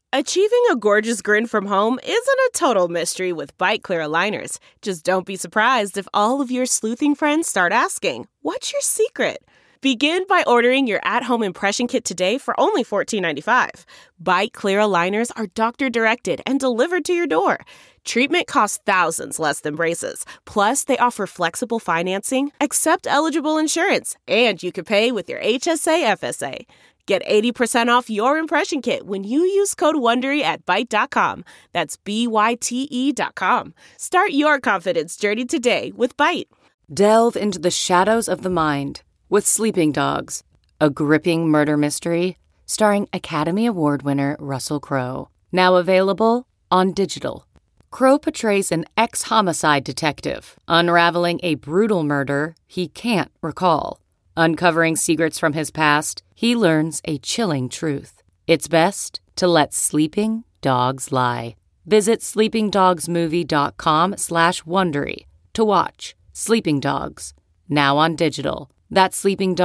Achieving a gorgeous grin from home isn't a total mystery with Byte Clear aligners. Just don't be surprised if all of your sleuthing friends start asking, "What's your secret?" Begin by ordering your at-home impression kit today for only $14.95. Byte Clear aligners are doctor-directed and delivered to your door. Treatment costs thousands less than braces. Plus, they offer flexible financing, accept eligible insurance, and you can pay with your HSA FSA. Get 80% off your impression kit when you use code WONDERY at Byte.com. That's BYTE.com. Start your confidence journey today with Byte. Delve into the shadows of the mind with Sleeping Dogs, a gripping murder mystery starring Academy Award winner Russell Crowe. Now available on digital. Crowe portrays an ex-homicide detective unraveling a brutal murder he can't recall. Uncovering secrets from his past, he learns a chilling truth. It's best to let sleeping dogs lie. Visit sleepingdogsmovie.com/Wondery to watch Sleeping Dogs, now on digital. That's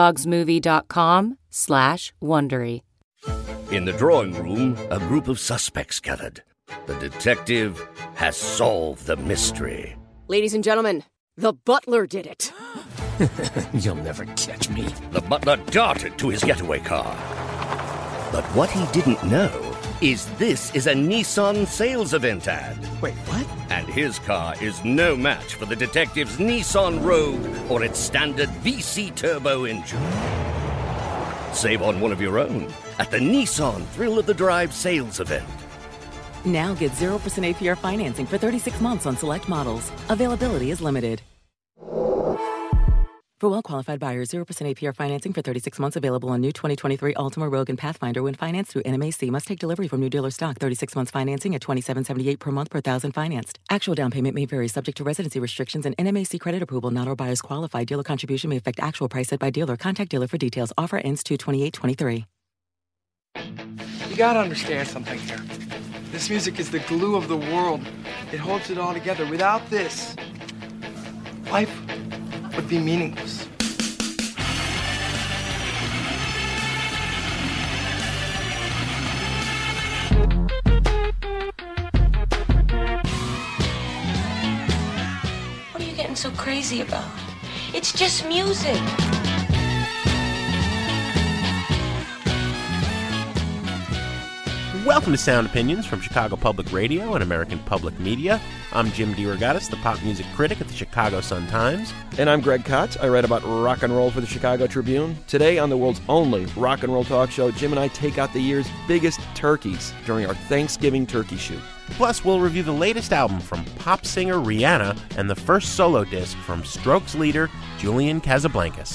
sleepingdogsmovie.com/Wondery. In the drawing room, a group of suspects gathered. The detective has solved the mystery. Ladies and gentlemen, the butler did it. You'll never catch me. The butler darted to his getaway car. But what he didn't know is this is a Nissan sales event ad. Wait, what? And his car is no match for the detective's Nissan Rogue or its standard VC turbo engine. Save on one of your own at the Nissan Thrill of the Drive sales event. Now get 0% APR financing for 36 months on select models. Availability is limited. For well-qualified buyers, 0% APR financing for 36 months available on new 2023 Altima, Rogue, and Pathfinder when financed through NMAC. Must take delivery from new dealer stock. 36 months financing at $27.78 per month per thousand financed. Actual down payment may vary subject to residency restrictions and NMAC credit approval. Not all buyers qualify. Dealer contribution may affect actual price set by dealer. Contact dealer for details. Offer ends 2/28/23. You gotta understand something here. This music is the glue of the world. It holds it all together. Without this, life would be meaningless. What are you getting so crazy about? It's just music. Welcome to Sound Opinions from Chicago Public Radio and American Public Media. I'm Jim DeRogatis, the pop music critic at the Chicago Sun-Times. And I'm Greg Kotz. I write about rock and roll for the Chicago Tribune. Today on the world's only rock and roll talk show, Jim and I take out the year's biggest turkeys during our Thanksgiving turkey shoot. Plus, we'll review the latest album from pop singer Rihanna and the first solo disc from Strokes leader Julian Casablancas.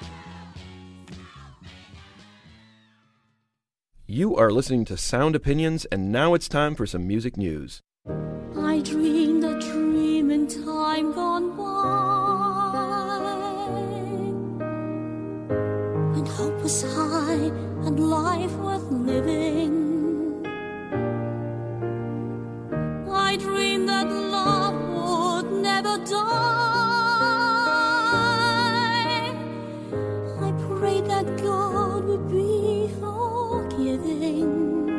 You are listening to Sound Opinions, and now it's time for some music news. I dreamed a dream in time gone by, when hope was high and life worth living. I dreamed that love would never die. I prayed that God would be forgiving.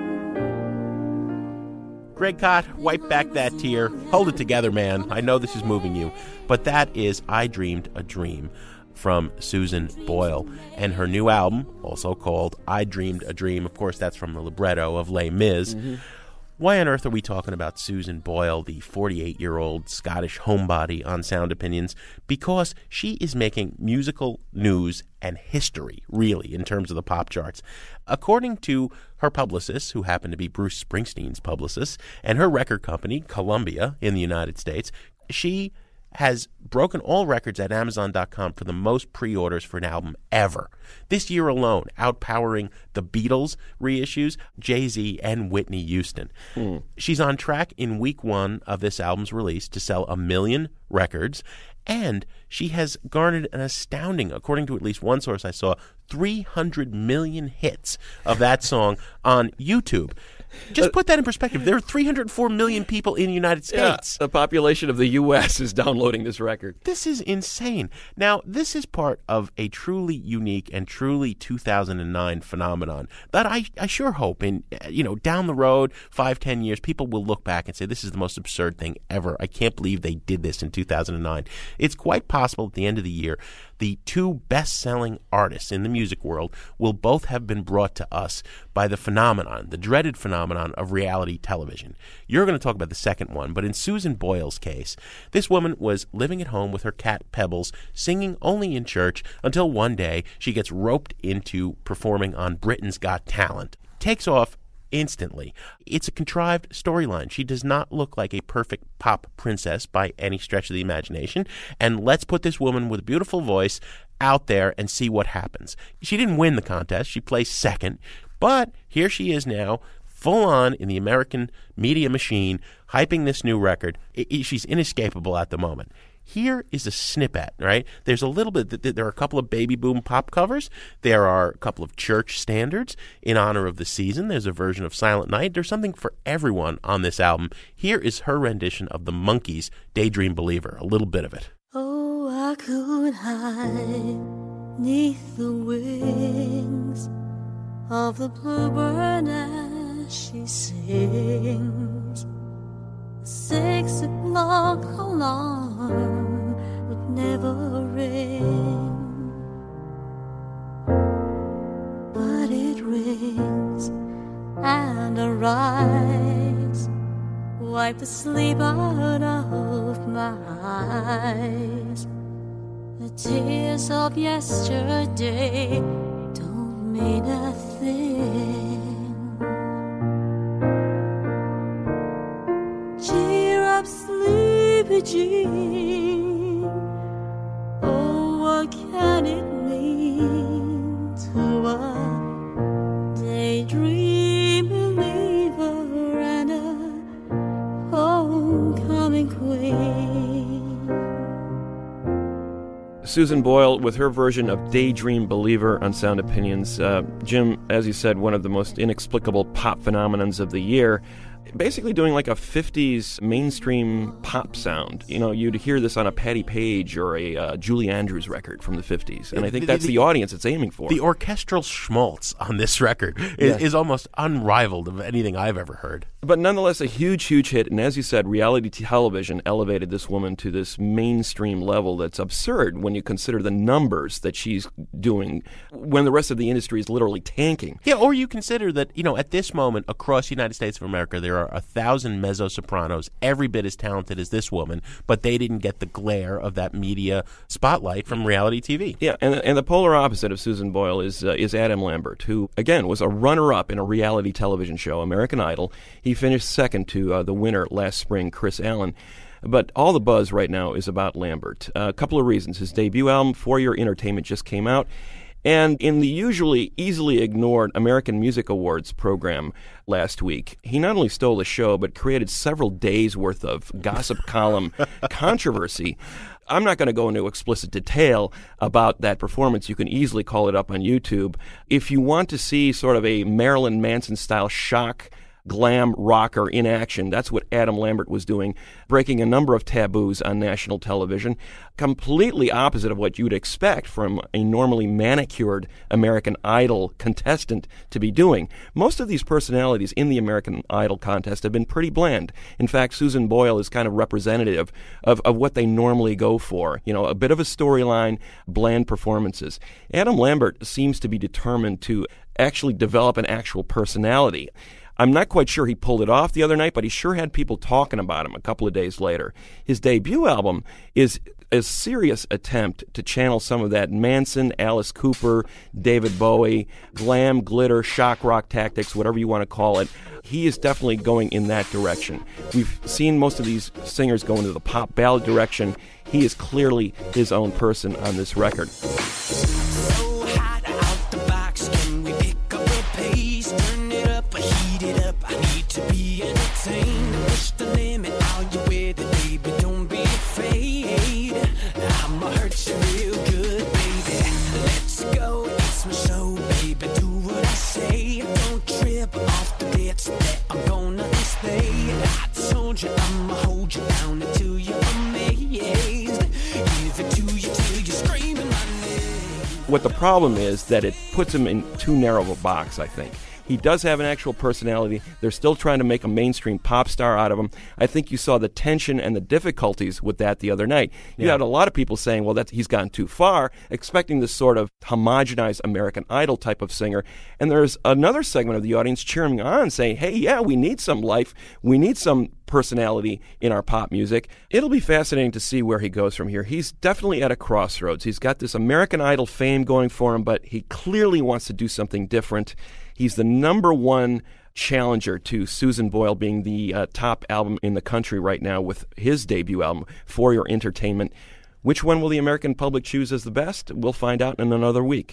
Greg Kot, wipe back that tear. Hold it together, man. I know this is moving you. But that is I Dreamed a Dream from Susan Boyle. And her new album, also called I Dreamed a Dream, of course, that's from the libretto of Les Mis. Mm-hmm. Why on earth are we talking about Susan Boyle, the 48-year-old Scottish homebody on Sound Opinions? Because she is making musical news and history, really, in terms of the pop charts. According to her publicist, who happened to be Bruce Springsteen's publicist, and her record company, Columbia, in the United States, she has broken all records at Amazon.com for the most pre-orders for an album ever. This year alone, outpowering the Beatles reissues, Jay-Z, and Whitney Houston. She's on track in week one of this album's release to sell 1 million records, and she has garnered an astounding, according to at least one source I saw, 300 million hits of that song on YouTube. Just put that in perspective. There are 304 million people in the United States. The population of the U.S. is downloading this record. This is insane. Now, this is part of a truly unique and truly 2009 phenomenon that I sure hope down the road, 5-10 years, people will look back and say, this is the most absurd thing ever. I can't believe they did this in 2009. It's quite possible at the end of the year, the two best-selling artists in the music world will both have been brought to us by the phenomenon, the dreaded phenomenon of reality television. You're going to talk about the second one, but in Susan Boyle's case, this woman was living at home with her cat Pebbles, singing only in church until one day she gets roped into performing on Britain's Got Talent. Takes off instantly. It's a contrived storyline. She does not look like a perfect pop princess by any stretch of the imagination. And let's put this woman with a beautiful voice out there and see what happens. She didn't win the contest. She placed second. But here she is now, full on in the American media machine, hyping this new record. She's inescapable at the moment. Here is a snippet, right? There's a little bit, there are a couple of Baby Boom pop covers. There are a couple of church standards in honor of the season. There's a version of Silent Night. There's something for everyone on this album. Here is her rendition of the Monkees' Daydream Believer, a little bit of it. Oh, I could hide neath the wings of the bluebird as she sings. 6 o'clock alarm would never ring, but it rings and I rise, wipe the sleep out of my eyes. The tears of yesterday don't mean a thing. Cheer up, sleepy Jean. Oh, what can it mean to a daydream believer and a homecoming queen? Susan Boyle with her version of Daydream Believer on Sound Opinions. Jim, as you said, one of the most inexplicable pop phenomenons of the year. Basically doing like a 50s mainstream pop sound. You know, you'd hear this on a Patti Page or a Julie Andrews record from the 50s. And I think that's the audience it's aiming for. The orchestral schmaltz on this record is almost unrivaled of anything I've ever heard. But nonetheless, a huge, huge hit. And as you said, reality television elevated this woman to this mainstream level that's absurd when you consider the numbers that she's doing when the rest of the industry is literally tanking. Yeah, or you consider that, at this moment across the United States of America, there are 1,000 mezzo-sopranos, every bit as talented as this woman, but they didn't get the glare of that media spotlight from reality TV. Yeah, and the polar opposite of Susan Boyle is Adam Lambert, who, again, was a runner-up in a reality television show, American Idol. He finished second to the winner last spring, Chris Allen. But all the buzz right now is about Lambert. A couple of reasons. His debut album, For Your Entertainment, just came out. And in the usually easily ignored American Music Awards program last week, he not only stole the show, but created several days' worth of gossip column controversy. I'm not going to go into explicit detail about that performance. You can easily call it up on YouTube. If you want to see sort of a Marilyn Manson-style shock glam rocker in action, that's what Adam Lambert was doing, breaking a number of taboos on national television, completely opposite of what you'd expect from a normally manicured American Idol contestant to be doing. Most of these personalities in the American Idol contest have been pretty bland. In fact, Susan Boyle is kind of representative of what they normally go for. A bit of a storyline, bland performances. Adam Lambert seems to be determined to actually develop an actual personality. I'm not quite sure he pulled it off the other night, but he sure had people talking about him a couple of days later. His debut album is a serious attempt to channel some of that Manson, Alice Cooper, David Bowie, glam, glitter, shock rock tactics, whatever you want to call it. He is definitely going in that direction. We've seen most of these singers go into the pop ballad direction. He is clearly his own person on this record. Push the limit, all you with it, baby, don't be afraid. I'ma hurt you real good, baby. Let's go, it's my show, baby, do what I say. Don't trip off the bits that What the problem is that it puts him in too narrow of a box, I think. He does have an actual personality. They're still trying to make a mainstream pop star out of him. I think you saw the tension and the difficulties with that the other night. You had a lot of people saying, well, he's gone too far, expecting this sort of homogenized American Idol type of singer. And there's another segment of the audience cheering on, saying, hey, yeah, we need some life. We need some personality in our pop music. It'll be fascinating to see where he goes from here. He's definitely at a crossroads. He's got this American Idol fame going for him, but he clearly wants to do something different. He's the number one challenger to Susan Boyle being the top album in the country right now with his debut album, For Your Entertainment. Which one will the American public choose as the best? We'll find out in another week.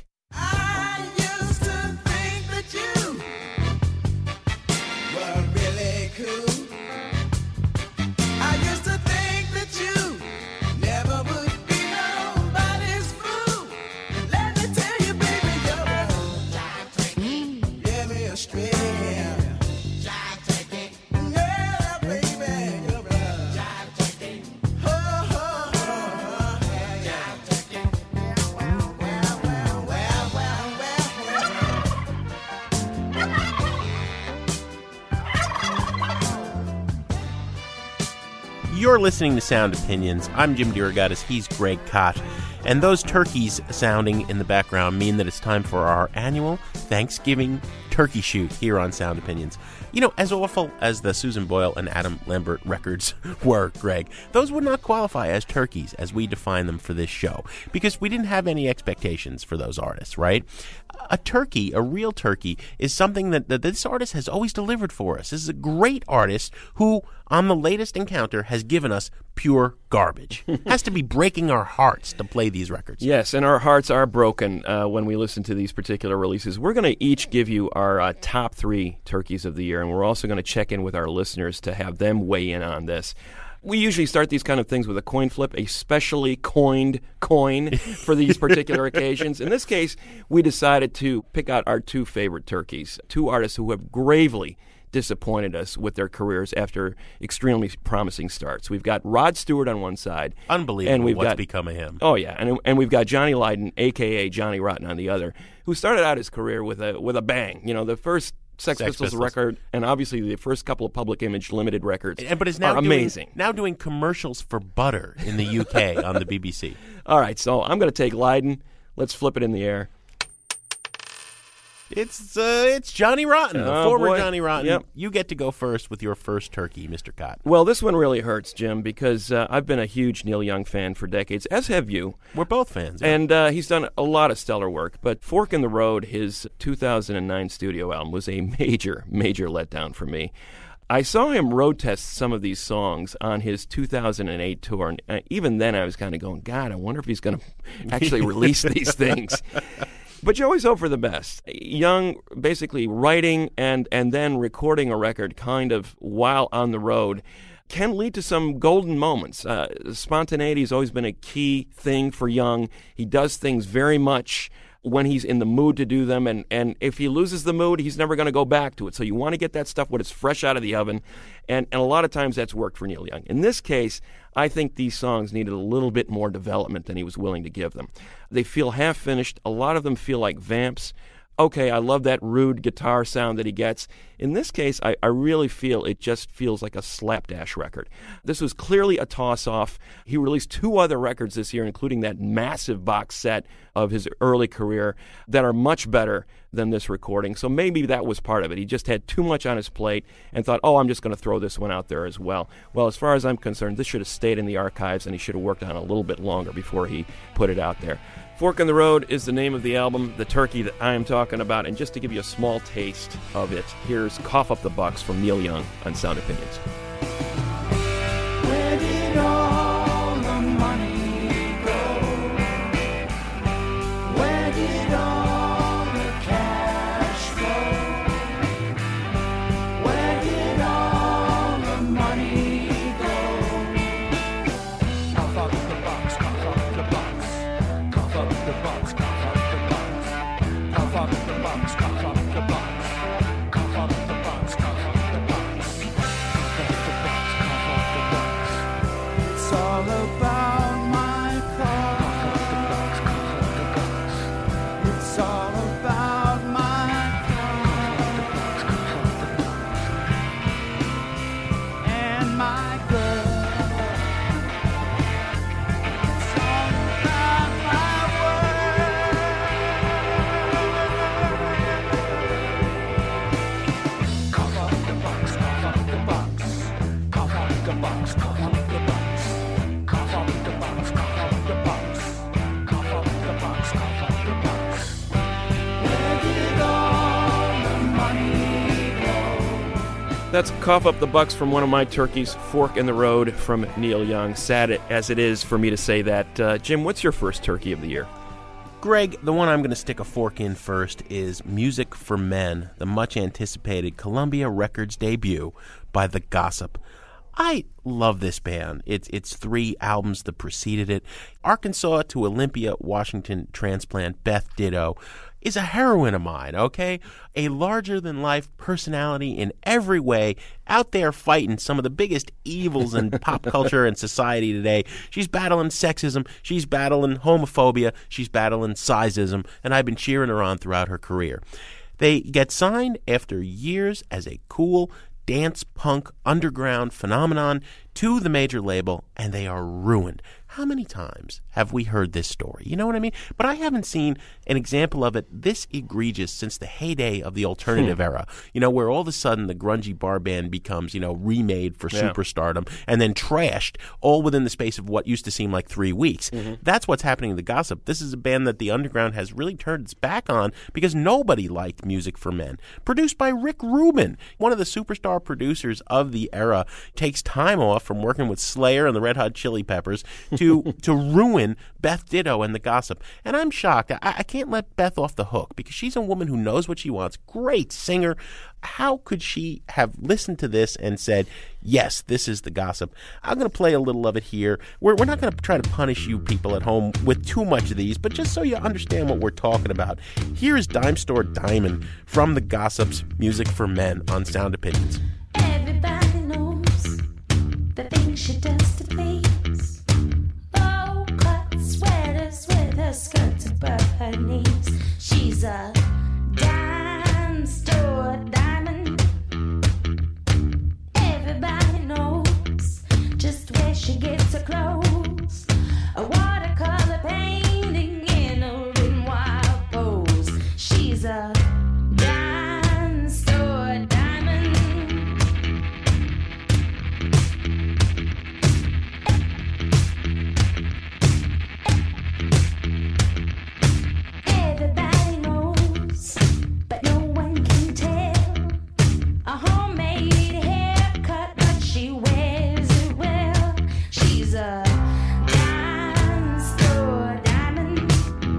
You're listening to Sound Opinions. I'm Jim DeRogatis. He's Greg Kot. And those turkeys sounding in the background mean that it's time for our annual Thanksgiving turkey shoot here on Sound Opinions. You know, as awful as the Susan Boyle and Adam Lambert records were, Greg, those would not qualify as turkeys as we define them for this show, because we didn't have any expectations for those artists, right? A turkey, a real turkey, is something that this artist has always delivered for us. This is a great artist who, on the latest encounter, has given us pure garbage. Has to be breaking our hearts to play these records. Yes, and our hearts are broken when we listen to these particular releases. We're going to each give you our top 3 turkeys of the year, and we're also going to check in with our listeners to have them weigh in on this. We usually start these kind of things with a coin flip, a specially coined coin for these particular occasions. In this case, we decided to pick out our 2 favorite turkeys, 2 artists who have gravely disappointed us with their careers after extremely promising starts. We've got Rod Stewart on one side. Unbelievable and we've what's got, become of him. Oh, yeah. And we've got Johnny Lydon, a.k.a. Johnny Rotten, on the other, who started out his career with a bang. You know, the first Sex Pistols record, and obviously the first couple of Public Image Limited records but is now are amazing. Now doing commercials for butter in the UK on the BBC. All right, so I'm going to take Lydon. Let's flip it in the air. It's Johnny Rotten, the former boy. Johnny Rotten. Yep. You get to go first with your first turkey, Mr. Kot. Well, this one really hurts, Jim, because I've been a huge Neil Young fan for decades, as have you. We're both fans. Yeah. And he's done a lot of stellar work. But Fork in the Road, his 2009 studio album, was a major, major letdown for me. I saw him road test some of these songs on his 2008 tour, and even then I was kind of going, God, I wonder if he's going to actually release these things. But you always hope for the best. Young basically writing and then recording a record kind of while on the road can lead to some golden moments. Spontaneity has always been a key thing for Young. He does things very much when he's in the mood to do them, and if he loses the mood, he's never going to go back to it. So you want to get that stuff when it's fresh out of the oven, and a lot of times that's worked for Neil Young. In this case, I think these songs needed a little bit more development than he was willing to give them. They feel half-finished. A lot of them feel like vamps. Okay, I love that rude guitar sound that he gets. In this case, I really feel it just feels like a slapdash record. This was clearly a toss-off. He released 2 other records this year, including that massive box set of his early career that are much better than this recording. So maybe that was part of it. He just had too much on his plate and thought, I'm just going to throw this one out there as well. Well, as far as I'm concerned, this should have stayed in the archives, and he should have worked on it a little bit longer before he put it out there. Fork in the Road is the name of the album, the turkey that I am talking about. And just to give you a small taste of it, here's Cough Up the Bucks from Neil Young on Sound Opinions. Where did all the money go? Where did all the cash go? Where did all the money go? Cough up the bucks, cough up the bucks. Cough up the bucks, cough up the bucks. Cough up the bucks, cough up the bucks. Cough up the bucks, cough up the bucks. That's Cough Up the Bucks from one of my turkeys, Fork in the Road from Neil Young. Sad as it is for me to say that. Jim, what's your first turkey of the year? Greg, the one I'm going to stick a fork in first is Music for Men, the much-anticipated Columbia Records debut by The Gossip. I love this band. It's 3 albums that preceded it. Arkansas to Olympia, Washington transplant Beth Ditto is a heroine of mine, okay? A larger-than-life personality in every way, out there fighting some of the biggest evils in pop culture and society today. She's battling sexism, she's battling homophobia, she's battling sizeism, and I've been cheering her on throughout her career. They get signed after years as a cool dance punk underground phenomenon to the major label, and they are ruined. How many times have we heard this story? You know what I mean? But I haven't seen an example of it this egregious since the heyday of the alternative era, where all of a sudden the grungy bar band becomes, remade for superstardom and then trashed all within the space of what used to seem like 3 weeks. That's what's happening in The Gossip. This is a band that the underground has really turned its back on because nobody liked Music for Men. Produced by Rick Rubin, one of the superstar producers of the era, takes time off from working with Slayer and the Red Hot Chili Peppers to ruin Beth Ditto and The Gossip. And I'm shocked. I can't let Beth off the hook because she's a woman who knows what she wants. Great singer. How could she have listened to this and said, yes, this is The Gossip? I'm going to play a little of it here. We're not going to try to punish you people at home with too much of these, but just so you understand what we're talking about. Here is Dime Store Diamond from The Gossip's Music for Men on Sound Opinions. Everybody knows the things she does to please. Low-cut sweaters with her skirts above her knees. She's a dime store diamond. Everybody knows just where she gets her clothes. A watercolor painting in a Renoir pose. She's a dime store diamond. Everybody knows, but no one can tell. A homemade haircut, but she wears it well. She's a dime store diamond.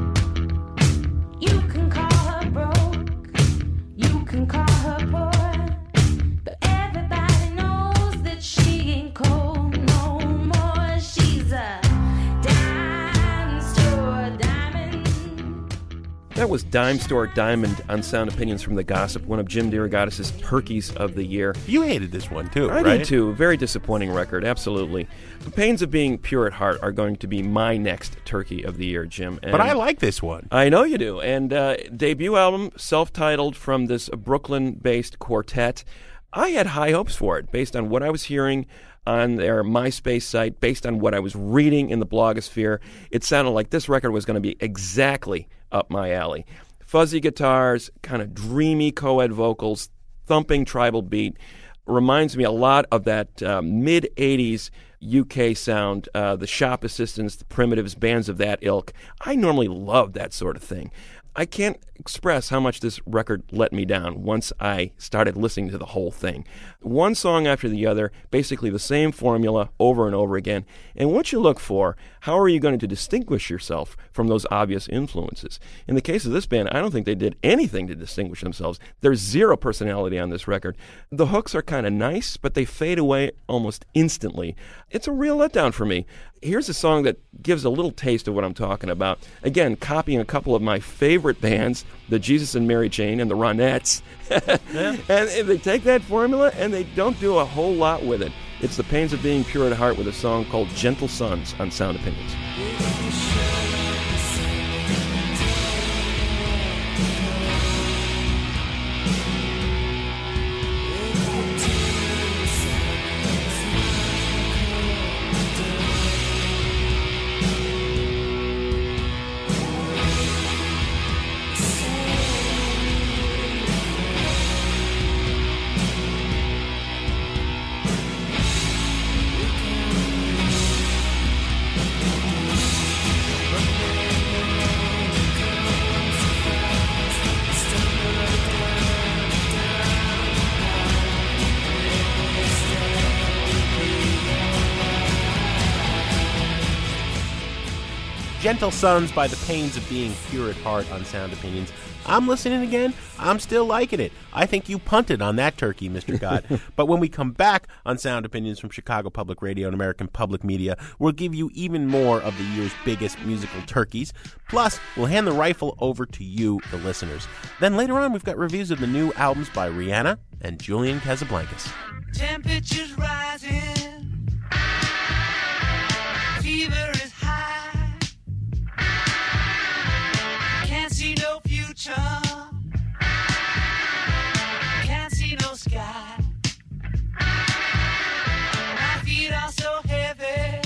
You can call her broke, you can call her poor, but everybody knows that she ain't cold no more. She's a dime store diamond. That was Dime Store Diamond on Sound Opinions from The Gossip, one of Jim DeRogatis' turkeys of the year. You hated this one too, I right? did too. Very disappointing record, absolutely. The Pains of Being Pure at Heart are going to be my next turkey of the year, Jim. And But I like this one. I know you do. And debut album, self-titled, from this Brooklyn-based quartet. I had high hopes for it, based on what I was hearing on their MySpace site, based on what I was reading in the blogosphere. It sounded like this record was going to be exactly up my alley. Fuzzy guitars, kind of dreamy co-ed vocals, thumping tribal beat. Reminds me a lot of that mid-'80s UK sound, the Shop Assistants, the Primitives, bands of that ilk. I normally love that sort of thing. I can't express how much this record let me down once I started listening to the whole thing. One song after the other, basically the same formula over and over again. And what you look for, how are you going to distinguish yourself from those obvious influences? In the case of this band, I don't think they did anything to distinguish themselves. There's zero personality on this record. The hooks are kind of nice, but they fade away almost instantly. It's a real letdown for me. Here's a song that gives a little taste of what I'm talking about. Again, copying a couple of my favorite bands, the Jesus and Mary Chain and the Ronettes. And they take that formula and they don't do a whole lot with it. It's The Pains of Being Pure at Heart with a song called Gentle Sons on Sound Opinions. Gentle Sons by the Pains of Being Pure at Heart on Sound Opinions. I'm listening again. I'm still liking it. I think you punted on that turkey, Mr. Gott. But when we come back on Sound Opinions from Chicago Public Radio and American Public Media, we'll give you even more of the year's biggest musical turkeys. Plus, we'll hand the rifle over to you, the listeners. Then later on, we've got reviews of the new albums by Rihanna and Julian Casablancas. Temperatures rising, fever is high, can't see no future, can't see no sky, my feet are so heavy,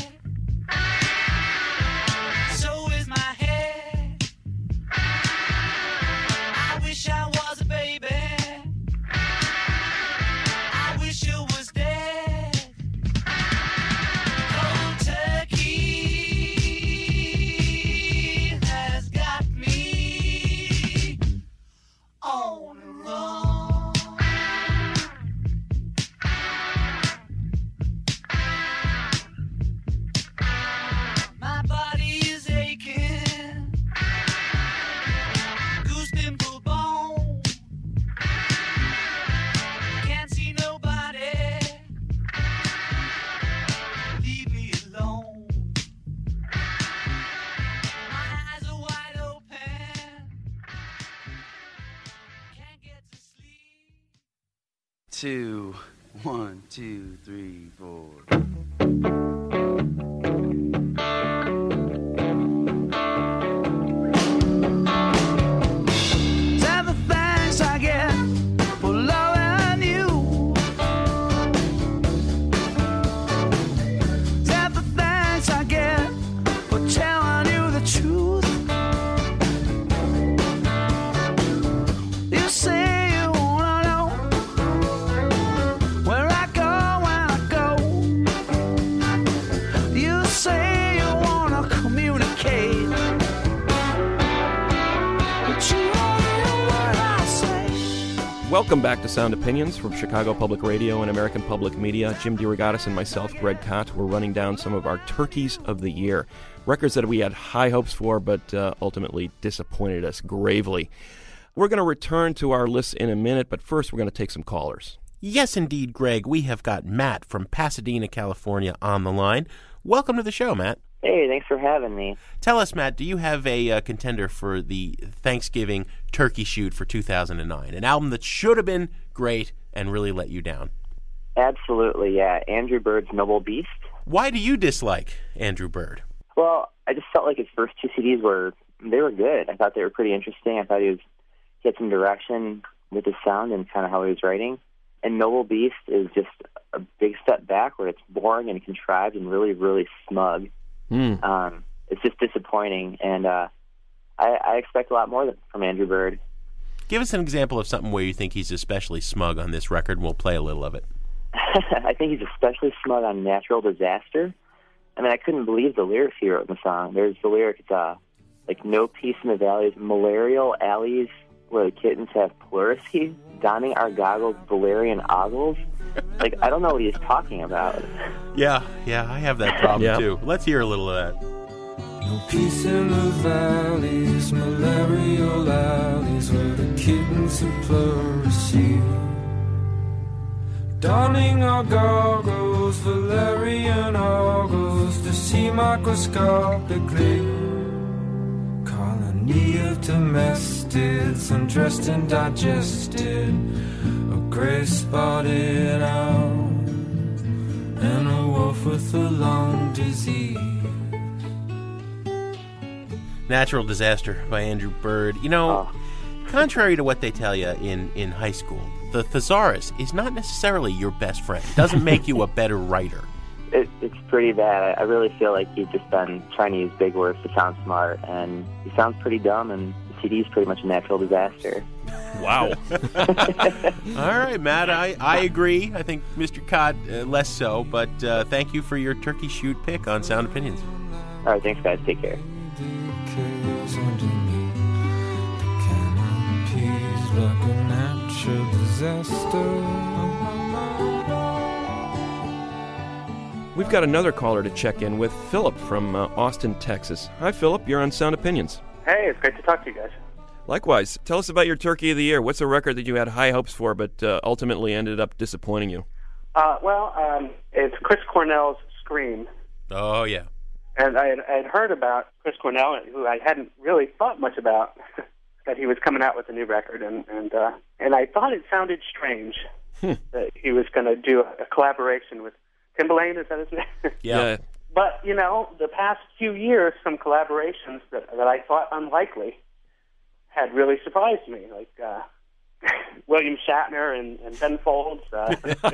so is my head, I wish I was a baby, I wish you was dead. Cold turkey has got me on the run. My body is aching, goose pimple bone. Can't see nobody. Leave me alone. My eyes are wide open. Can't get to sleep. 2, 1, 2, 3, 4. Is that the thanks I get for loving you? Is that the thanks I get for telling you the truth? You say you wanna know where I go when I go. You say you wanna communicate, but you only know what I say. Welcome back to Sound Opinions from Chicago Public Radio and American Public Media. Jim DeRogatis and myself, Greg Kot, we're running down some of our turkeys of the year. Records that we had high hopes for, but ultimately disappointed us gravely. We're going to return to our list in a minute, but first we're going to take some callers. Yes, indeed, Greg. We have got Matt from Pasadena, California on the line. Welcome to the show, Matt. Hey, thanks for having me. Tell us, Matt, do you have a contender for the Thanksgiving turkey shoot for 2009? An album that should have been great and really let you down. Absolutely, yeah. Andrew Bird's Noble Beast. Why do you dislike Andrew Bird? Well, I just felt like his first two CDs were good. I thought they were pretty interesting. I thought he had some direction with his sound and kind of how he was writing. And Noble Beast is just a big step back where it's boring and contrived and really, really smug. It's just disappointing, and I expect a lot more from Andrew Bird. Give us an example of something where you think he's especially smug on this record, and we'll play a little of it. I think he's especially smug on Natural Disaster. I mean, I couldn't believe the lyrics he wrote in the song. There's the lyric, it's like, no peace in the valleys, malarial alleys where the kittens have pleurisy, donning our goggles, Valerian ogles. Like, I don't know what he's talking about. Yeah, I have that problem too. Let's hear a little of that. No peace in the valleys, malarial alleys where the kittens have pleurisy. Donning our goggles, Valerian ogles to see microscopically. Colony of domestics, undressed and digested, a gray spotted owl, and a wolf with a lung disease. Natural Disaster by Andrew Bird. You know, contrary to what they tell you in high school, the thesaurus is not necessarily your best friend. It doesn't make you a better writer. It's pretty bad. I really feel like he's just been trying to use big words to sound smart, and he sounds pretty dumb, and the CD is pretty much a natural disaster. Wow. All right, Matt, I agree. I think Mr. Cod less so, but thank you for your turkey shoot pick on Sound Opinions. All right, thanks, guys. Take care. Like a natural disaster. We've got another caller to check in with, Philip from Austin, Texas. Hi, Philip. You're on Sound Opinions. Hey, it's great to talk to you guys. Likewise. Tell us about your Turkey of the Year. What's a record that you had high hopes for but ultimately ended up disappointing you? It's Chris Cornell's Scream. Oh, yeah. And I had heard about Chris Cornell, who I hadn't really thought much about, that he was coming out with a new record, and I thought it sounded strange that he was going to do a collaboration with Timbaland, is that his name? Yeah. But, you know, the past few years, some collaborations that I thought unlikely had really surprised me, like William Shatner and Ben Folds. So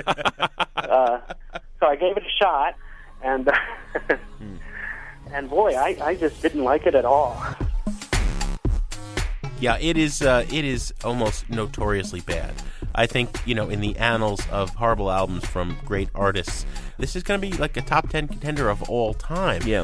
I gave it a shot, and and boy, I just didn't like it at all. Yeah, it is almost notoriously bad. I think, in the annals of horrible albums from great artists, this is going to be like a top 10 contender of all time. Yeah.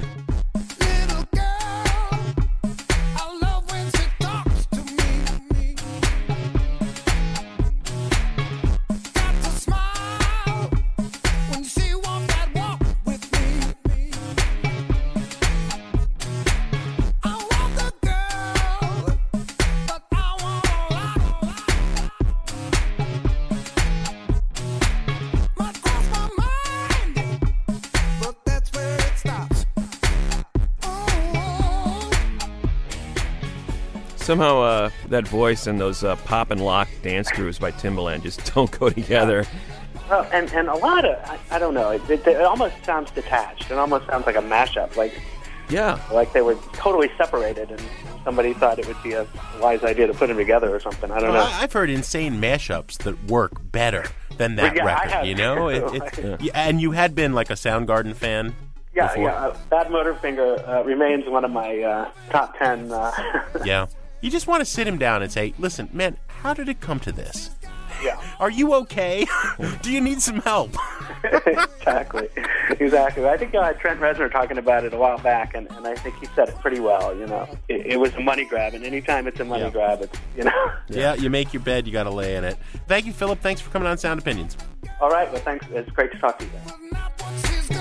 Somehow that voice and those pop and lock dance grooves by Timbaland just don't go together. Well, and a lot of, I don't know, it almost sounds detached. It almost sounds like a mashup, like they were totally separated and somebody thought it would be a wise idea to put them together or something. I don't know. I've heard insane mashups that work better than that record, And you had been like a Soundgarden fan before? Yeah. Bad Motorfinger remains one of my top 10. Yeah. You just want to sit him down and say, listen, man, how did it come to this? Yeah. Are you okay? Do you need some help? Exactly. I think Trent Reznor talking about it a while back, and I think he said it pretty well, It was a money grab, and anytime it's a money grab, it's, Yeah, you make your bed, you got to lay in it. Thank you, Philip. Thanks for coming on Sound Opinions. All right, well, thanks. It's great to talk to you guys.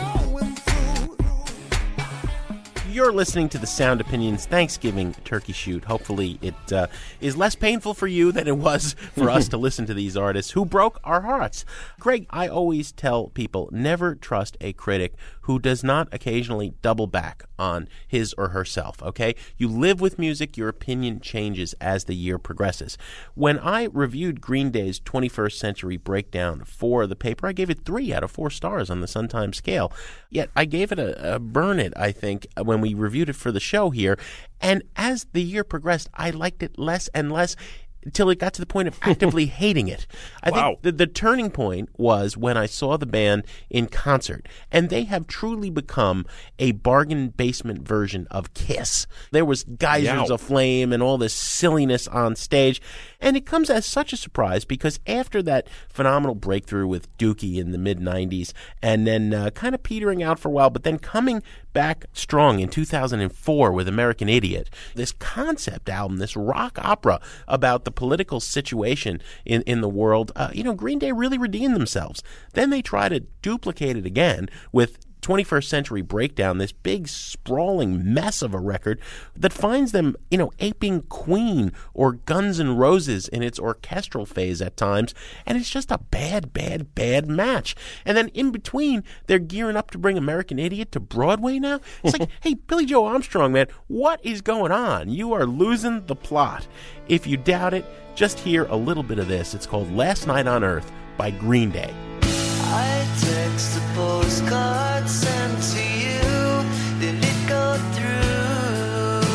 You're listening to the Sound Opinions Thanksgiving Turkey Shoot. Hopefully it is less painful for you than it was for us to listen to these artists who broke our hearts. Greg, I always tell people, never trust a critic who does not occasionally double back on his or herself, okay? You live with music, your opinion changes as the year progresses. When I reviewed Green Day's 21st Century Breakdown for the paper, I gave it 3 out of 4 stars on the Sun-Times scale. Yet I gave it a burn it, I think, when we reviewed it for the show here. And as the year progressed, I liked it less and less until it got to the point of actively hating it. I think the turning point was when I saw the band in concert, and they have truly become a bargain basement version of Kiss. There was geysers of flame and all this silliness on stage, and it comes as such a surprise because after that phenomenal breakthrough with Dookie in the mid-'90s, and then kind of petering out for a while, but then coming back strong in 2004 with American Idiot, this concept album, this rock opera about the political situation in the world, Green Day really redeemed themselves. Then they try to duplicate it again with 21st Century Breakdown, this big sprawling mess of a record that finds them, aping Queen or Guns N' Roses in its orchestral phase at times, and it's just a bad match. And then in between, they're gearing up to bring American Idiot to Broadway now. It's like, hey, Billy Joe Armstrong, man, what is going on? You are losing the plot. If you doubt it, just hear a little bit of this. It's called Last Night on Earth by Green Day. I text a postcard sent to you. Did it go through?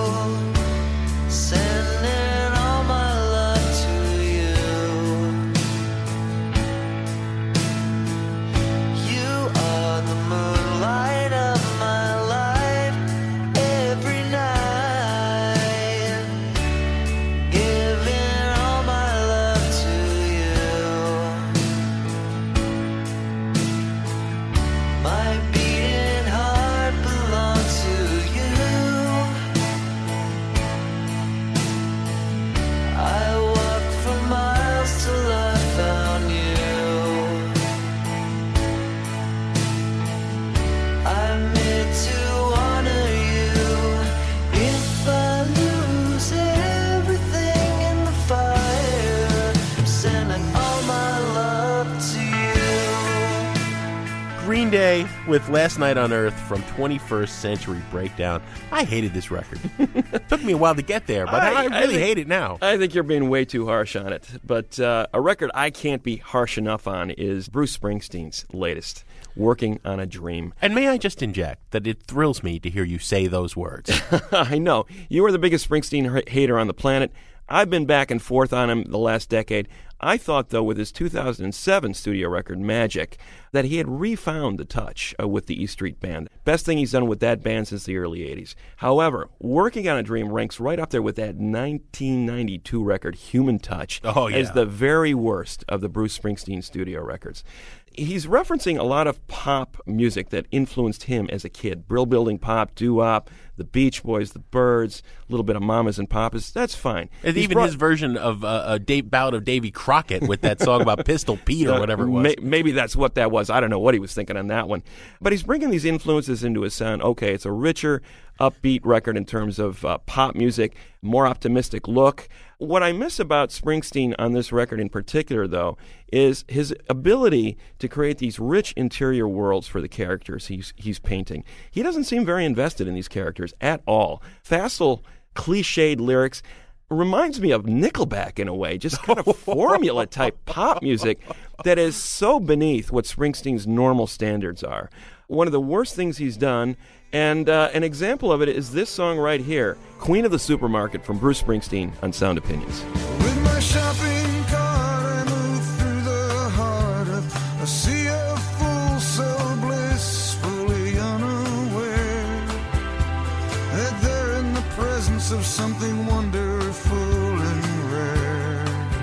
Sending all my love to you. You are the moonlight of my life every night. Giving all my love to you. Green Day with Last Night on Earth from 21st Century Breakdown. I hated this record. Took me a while to get there, but I really hate it now. I think you're being way too harsh on it. But a record I can't be harsh enough on is Bruce Springsteen's latest, Working on a Dream. And may I just inject that it thrills me to hear you say those words. I know. You are the biggest Springsteen hater on the planet. I've been back and forth on him the last decade. I thought, though, with his 2007 studio record, Magic, that he had refound the touch with the E Street Band. Best thing he's done with that band since the early 80s. However, Working on a Dream ranks right up there with that 1992 record, Human Touch, as the very worst of the Bruce Springsteen studio records. He's referencing a lot of pop music that influenced him as a kid. Brill Building Pop, doo-wop, the Beach Boys, the Byrds, a little bit of Mamas and Papas. That's fine. And even his version of a bout of Davy Crockett with that song about Pistol Pete or whatever it was. Maybe that's what that was. I don't know what he was thinking on that one. But he's bringing these influences into his sound. Okay, it's a richer, upbeat record in terms of pop music, more optimistic look. What I miss about Springsteen on this record in particular, though, is his ability to create these rich interior worlds for the characters he's painting. He doesn't seem very invested in these characters at all. Facile, cliched lyrics reminds me of Nickelback in a way, just kind of formula-type pop music that is so beneath what Springsteen's normal standards are. One of the worst things he's done, and an example of it is this song right here, Queen of the Supermarket from Bruce Springsteen on Sound Opinions. With my shopping cart, I move through the heart of a sea of fools, so blissfully unaware that they're in the presence of something wonderful and rare.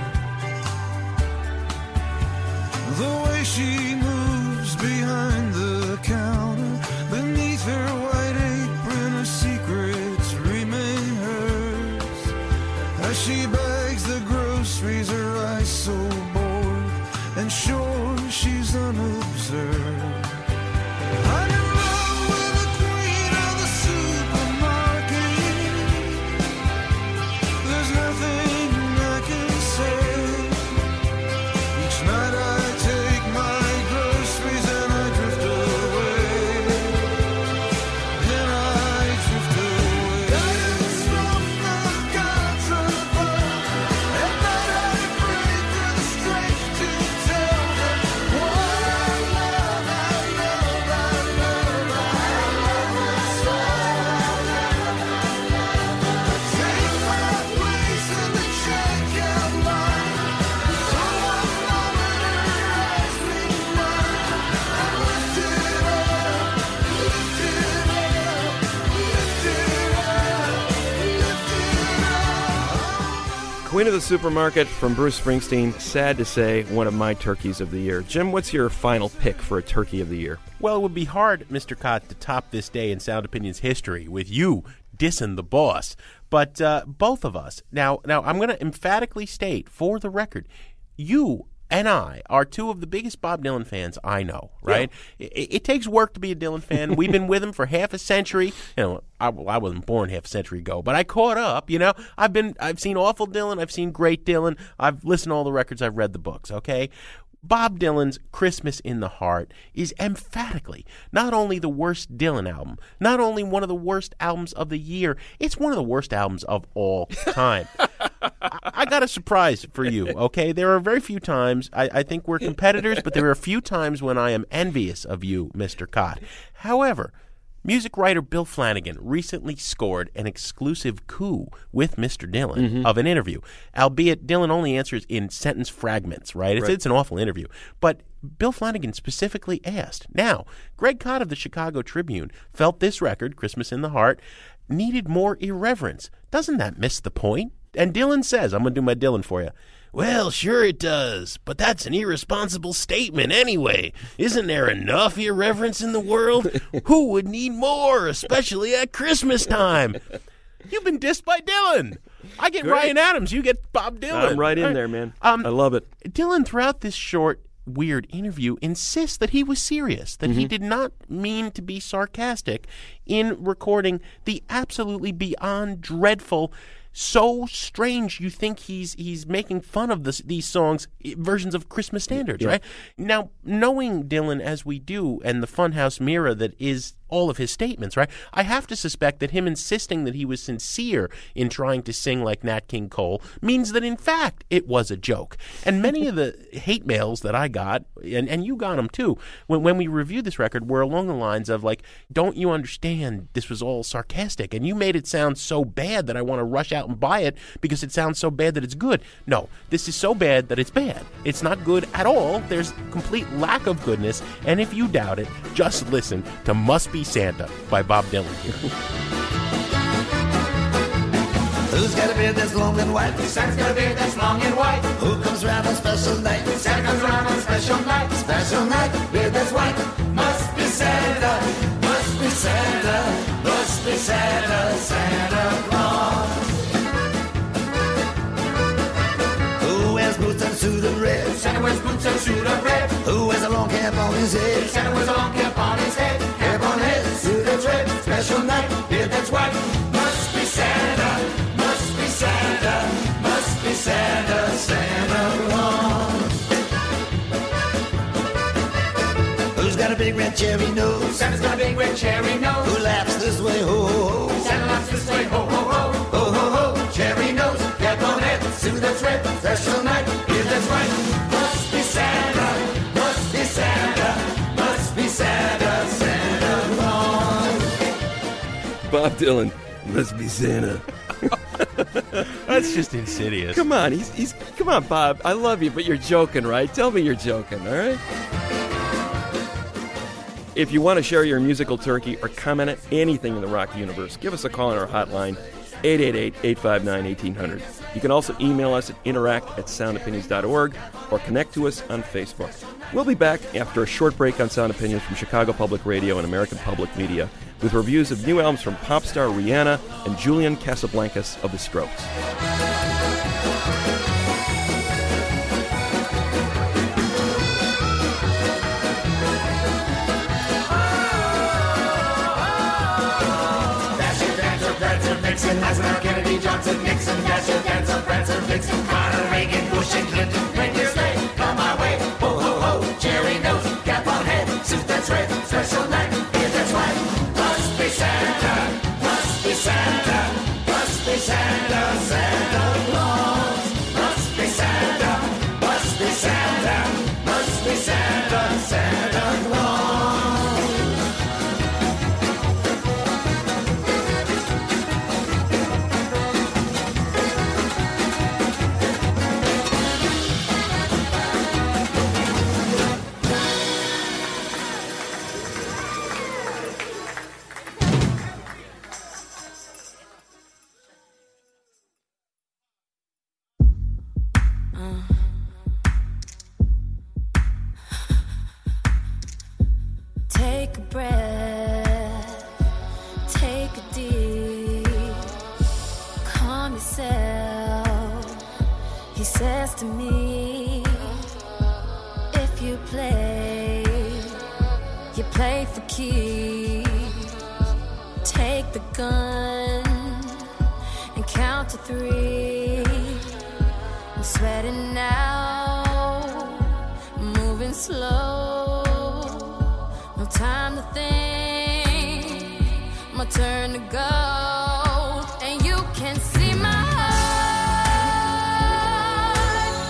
The way she moves behind the counter, beneath her white apron, her secrets remain hers. As she bags the groceries, her eyes so bored, and sure she's unobserved. I'm in love with the queen of the supermarket. There's nothing I can say. Each night I take my groceries and I drift away. And I drift away. Guidance from the gods above. At night I pray for the strength to tell them what I love, I love, I love, I love so. Take my place in the checkout line. So one moment her eyes meet mine. I lift it up, lift it up, lift it up, lift it up. Queen of the Supermarket from Bruce Springsteen. Sad to say, one of my turkeys of the year. Jim, what's your final pick for a turkey of the year? Well, it would be hard, Mr. Cott, to top this day in Sound Opinions history with you dissing the boss. But both of us. Now I'm going to emphatically state, for the record, you and I are two of the biggest Bob Dylan fans I know, right? Yeah. It takes work to be a Dylan fan. We've been with him for half a century. You know, I wasn't born half a century ago, but I caught up, you know. I've seen awful Dylan. I've seen great Dylan. I've listened to all the records. I've read the books, okay? Bob Dylan's Christmas in the Heart is emphatically not only the worst Dylan album, not only one of the worst albums of the year, it's one of the worst albums of all time. I got a surprise for you, okay? There are very few times, I think we're competitors, but there are a few times when I am envious of you, Mr. Cott. However, music writer Bill Flanagan recently scored an exclusive coup with Mr. Dylan of an interview, albeit Dylan only answers in sentence fragments, right? It's an awful interview. But Bill Flanagan specifically asked. Now, Greg Kot of the Chicago Tribune felt this record, Christmas in the Heart, needed more irreverence. Doesn't that miss the point? And Dylan says, I'm going to do my Dylan for you. Well, sure it does, but that's an irresponsible statement anyway. Isn't there enough irreverence in the world? Who would need more, especially at Christmas time? You've been dissed by Dylan. I get Great. Ryan Adams, you get Bob Dylan. I'm right in there, man. I love it. Dylan, throughout this short, weird interview, insists that he was serious, that he did not mean to be sarcastic in recording the absolutely beyond dreadful so strange you think he's making fun of these songs, versions of Christmas standards, right? Now, knowing Dylan as we do and the funhouse mirror that is all of his statements, right? I have to suspect that him insisting that he was sincere in trying to sing like Nat King Cole means that, in fact, it was a joke. And many of the hate mails that I got, and you got them too, when we reviewed this record, were along the lines of like, don't you understand this was all sarcastic, and you made it sound so bad that I want to rush out and buy it because it sounds so bad that it's good. No, this is so bad that it's bad. It's not good at all. There's complete lack of goodness, and if you doubt it, just listen to Must Be Santa by Bob Dylan here. Who's got a beard that's long and white? Santa's got a beard that's long and white. Who comes around on special night? Santa comes around on special night. Special night, beard that's white. Must be Santa, must be Santa, must be Santa, Santa Claus. Who wears boots and suit of red? Santa wears boots and suit of red. Who wears a long cap on his head? Santa wears a long cap on his head. Cap on head, suit that's red. Special night, beard that's white. Must be Santa, must be Santa, must be Santa, Santa Claus. Who's got a big red cherry nose? Santa's got a big red cherry nose. Who laughs this way, ho, ho, ho? Santa laughs this way, ho, ho, ho. Ho, ho, ho, cherry nose, cap on head, suit that's red. Special night, beard that's white. Must be Santa, must be Santa, must be Santa, Santa Claus. Bob Dylan, must be Santa. That's just insidious. Come on, come on, Bob. I love you, but you're joking, right? Tell me you're joking, all right? If you want to share your musical turkey or comment on anything in the rock universe, give us a call on our hotline, 888-859-1800. You can also email us at interact@soundopinions.org or connect to us on Facebook. We'll be back after a short break on Sound Opinions from Chicago Public Radio and American Public Media with reviews of new albums from pop star Rihanna and Julian Casablancas of The Strokes. Nixon, Eisenhower, Kennedy, Johnson, Nixon, Dasher, Dancer, Prancer, Vixen, Carter, Reagan, Bush, and Clinton. When you stay, come my way. Ho, ho, ho, cherry nose, cap on head, suit that's red, special night, beard that's white. Must be Santa, must be Santa, must be Santa, Santa Claus. Must be Santa, must be Santa, must be Santa, Santa Claus. Take a breath, take a deep, calm yourself. He says to me, if you play for keeps. Take the gun and count to 3. I'm sweating now, moving slow. No time to think, my turn to go. And you can see my heart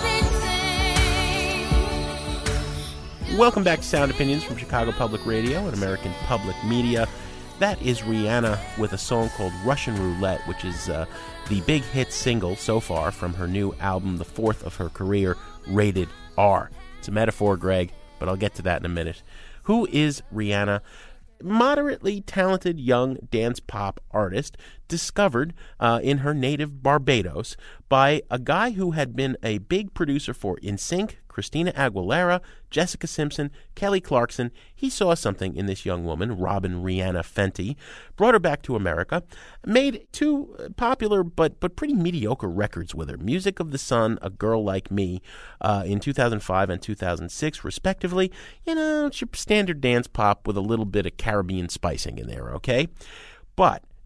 beating. Welcome back to Sound Opinions from Chicago Public Radio and American Public Media. That is Rihanna with a song called Russian Roulette, which is the big hit single so far from her new album, the 4th of her career, Rated R. It's a metaphor, Greg, but I'll get to that in a minute. Who is Rihanna? Moderately talented young dance pop artist discovered in her native Barbados by a guy who had been a big producer for NSYNC, Christina Aguilera, Jessica Simpson, Kelly Clarkson. He saw something in this young woman, Robin Rihanna Fenty, brought her back to America, made 2 popular but pretty mediocre records with her, Music of the Sun, A Girl Like Me, in 2005 and 2006, respectively. You know, it's your standard dance pop with a little bit of Caribbean spicing in there, okay? But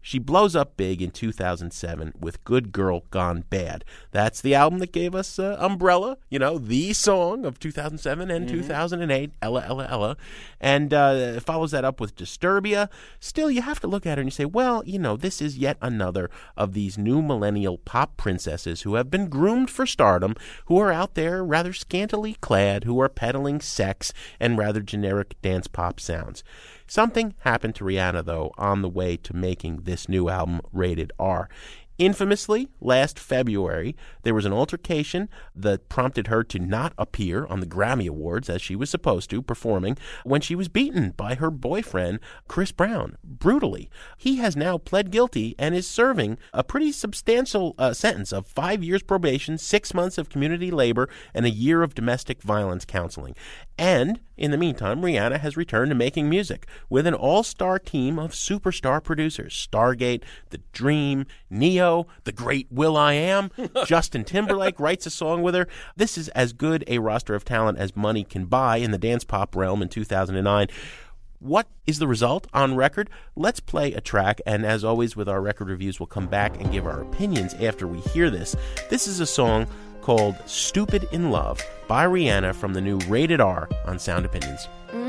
She blows up big in 2007 with Good Girl Gone Bad. That's the album that gave us Umbrella, the song of 2007 and 2008, Ella, Ella, Ella. And follows that up with Disturbia. Still, you have to look at her and you say, well, this is yet another of these new millennial pop princesses who have been groomed for stardom, who are out there rather scantily clad, who are peddling sex and rather generic dance pop sounds. Something happened to Rihanna, though, on the way to making this new album Rated R. Infamously, last February, there was an altercation that prompted her to not appear on the Grammy Awards as she was supposed to, performing, when she was beaten by her boyfriend, Chris Brown, brutally. He has now pled guilty and is serving a pretty substantial sentence of 5 years probation, 6 months of community labor, and a year of domestic violence counseling. And, in the meantime, Rihanna has returned to making music with an all-star team of superstar producers. Stargate, The Dream, Neo, The Great Will.i.am, Justin Timberlake writes a song with her. This is as good a roster of talent as money can buy in the dance pop realm in 2009. What is the result on record? Let's play a track, and as always with our record reviews, we'll come back and give our opinions after we hear this. This is a song called Stupid in Love by Rihanna from the new Rated R on Sound Opinions.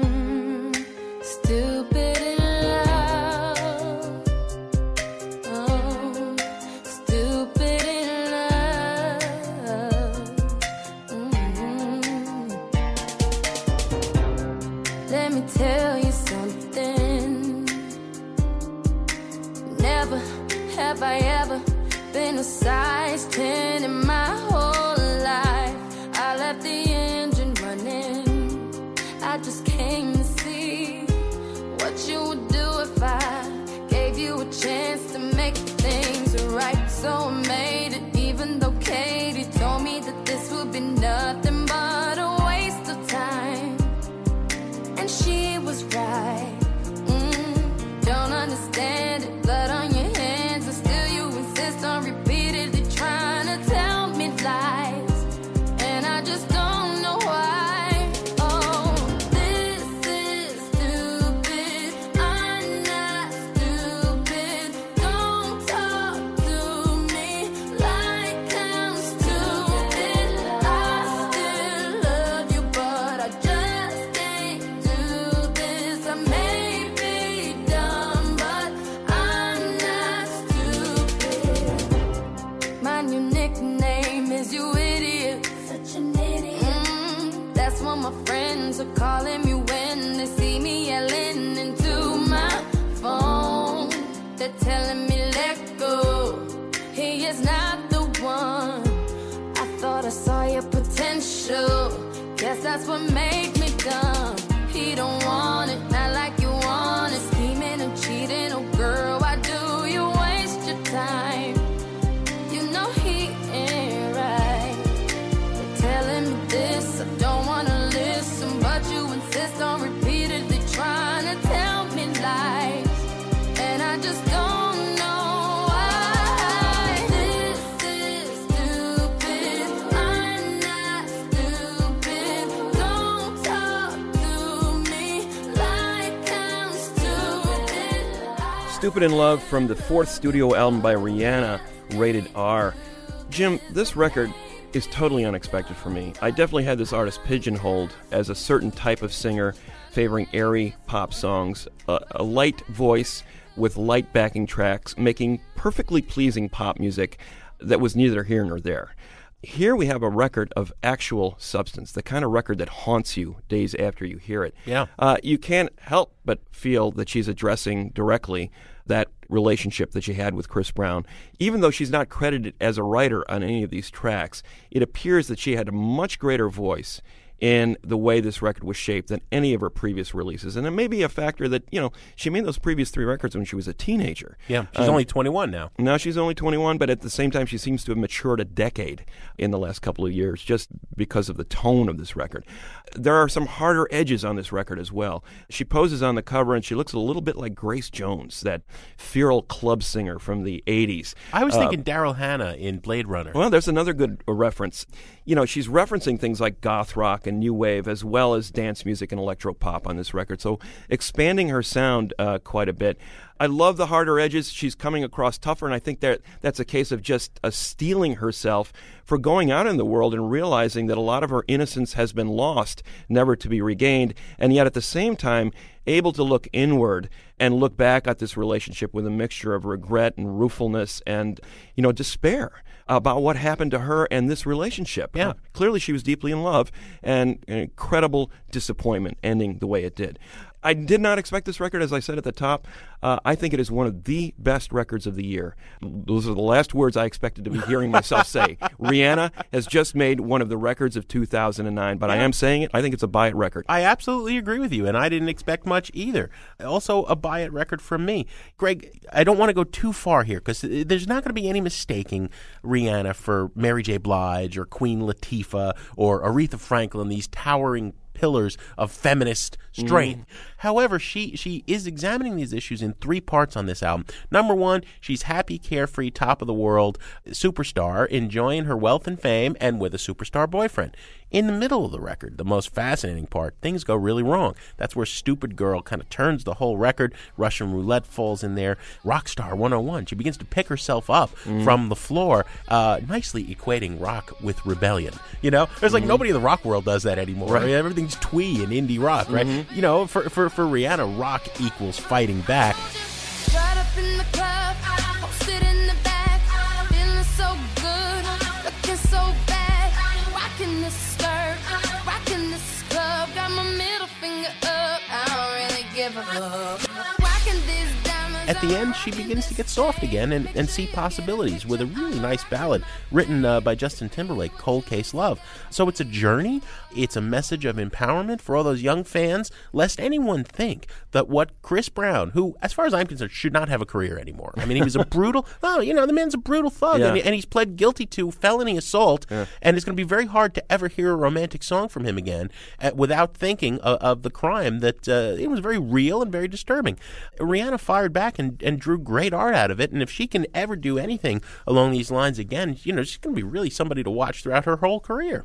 Stupid in love. Oh, stupid in love. Let me tell you something. Never have I ever been a size 10 in my whole life. I left the engine running. I just came to see what you would do if I gave you a chance to make things right. So I made it, even though Katie told me that this would be nothing but a waste of time. And she was right. Don't understand it, blood on your hands, and still you insist on repeatedly trying to tell me lies. And I just don't know why. Oh, this is stupid. I'm not stupid. Don't talk to me like I'm stupid. I still love you, but I just can't do this. I may be dumb, but I'm not stupid. My new nickname is you idiot. Such an idiot. That's what my friends are calling me when they see me yelling into my phone. They're telling me let go. He is not the one. I thought I saw your potential. Guess that's what made me dumb. He don't want it, not like you want it. Scheming and cheating, oh girl, why do you waste your time? You know he ain't right. You're telling me this, I don't wanna listen, but you insist on repeatedly trying to tell me lies. And I just don't know why. This is stupid. I'm not stupid. Don't talk to me like I'm stupid. Stupid in Love from the fourth studio album by Rihanna, Rated R. Jim, this record is totally unexpected for me. I definitely had this artist pigeonholed as a certain type of singer, favoring airy pop songs, a light voice with light backing tracks, making perfectly pleasing pop music that was neither here nor there. Here we have a record of actual substance, the kind of record that haunts you days after you hear it. Yeah. You can't help but feel that she's addressing directly that relationship that she had with Chris Brown. Even though she's not credited as a writer on any of these tracks, it appears that she had a much greater voice in the way this record was shaped than any of her previous releases. And it may be a factor that, she made those previous three records when she was a teenager. Yeah, she's only 21 now. Now she's only 21, but at the same time she seems to have matured a decade in the last couple of years just because of the tone of this record. There are some harder edges on this record as well. She poses on the cover and she looks a little bit like Grace Jones, that feral club singer from the 80s. I was thinking Daryl Hannah in Blade Runner. Well, there's another good reference. She's referencing things like goth rock and new wave as well as dance music and electro pop on this record, so expanding her sound quite a bit. I love the harder edges. She's coming across tougher, and I think that's a case of just steeling herself for going out in the world and realizing that a lot of her innocence has been lost, never to be regained, and yet at the same time able to look inward and look back at this relationship with a mixture of regret and ruefulness and, despair about what happened to her and this relationship. Yeah. Clearly she was deeply in love, and an incredible disappointment ending the way it did. I did not expect this record, as I said at the top. I think it is one of the best records of the year. Those are the last words I expected to be hearing myself say. Rihanna has just made one of the records of 2009, but I am saying it. I think it's a buy-it record. I absolutely agree with you, and I didn't expect much either. Also, a buy-it record from me. Greg, I don't want to go too far here, because there's not going to be any mistaking Rihanna for Mary J. Blige or Queen Latifah or Aretha Franklin, these towering pillars of feminist strength. However, she is examining these issues in 3 parts on this album. Number 1, she's happy, carefree, top of the world superstar, enjoying her wealth and fame, and with a superstar boyfriend. In the middle of the record, the most fascinating part, things go really wrong. That's where Stupid Girl kind of turns the whole record. Russian Roulette falls in there. Rockstar 101. She begins to pick herself up from the floor, nicely equating rock with rebellion. There's like nobody in the rock world does that anymore. Right. I mean, everything's twee and indie rock, right? For Rihanna, rock equals fighting back. Right up in the club, posted in the back, feeling so good, looking so bad, rocking this skirt, rocking this club, got my middle finger up, I don't really give a fuck, rocking these diamonds. At the end, she begins to get soft again and see possibilities with a really nice ballad written by Justin Timberlake, Cold Case Love. So it's a journey. It's a message of empowerment for all those young fans, lest anyone think that what Chris Brown, who, as far as I'm concerned, should not have a career anymore. I mean, he was a brutal, the man's a brutal thug, and he's pled guilty to felony assault, and it's going to be very hard to ever hear a romantic song from him again without thinking of the crime that it was very real and very disturbing. Rihanna fired back and drew great art out of it, and if she can ever do anything along these lines again, she's going to be really somebody to watch throughout her whole career.